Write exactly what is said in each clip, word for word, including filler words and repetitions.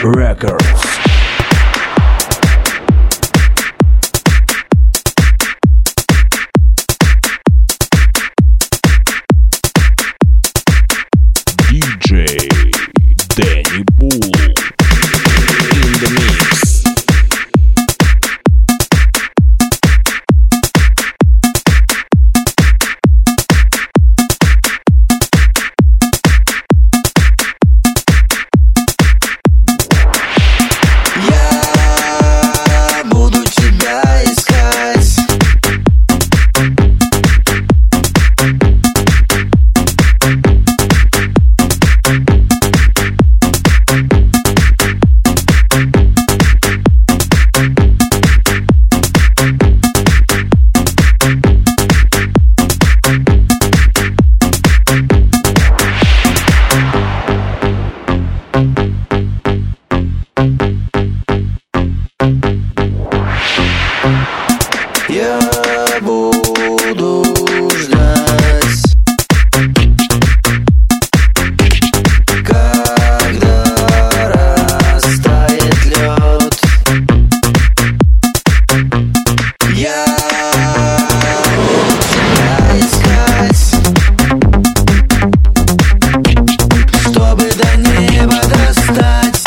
Records. диджей Danny Bull in the mix. Я буду тебя искать. Я буду ждать, когда растает лед. Я буду тебя искать, чтобы до неба достать.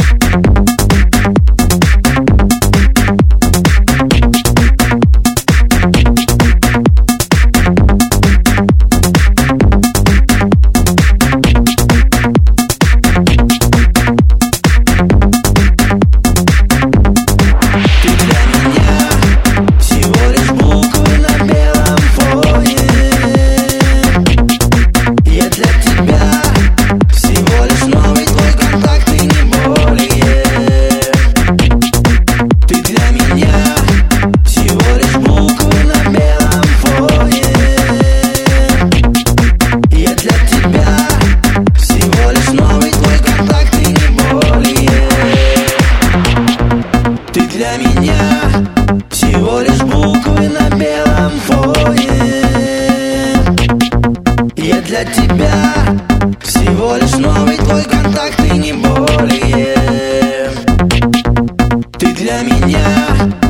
Для меня всего лишь буквы на белом фоне. Я для тебя всего лишь новый твой контакт и не более. Ты для меня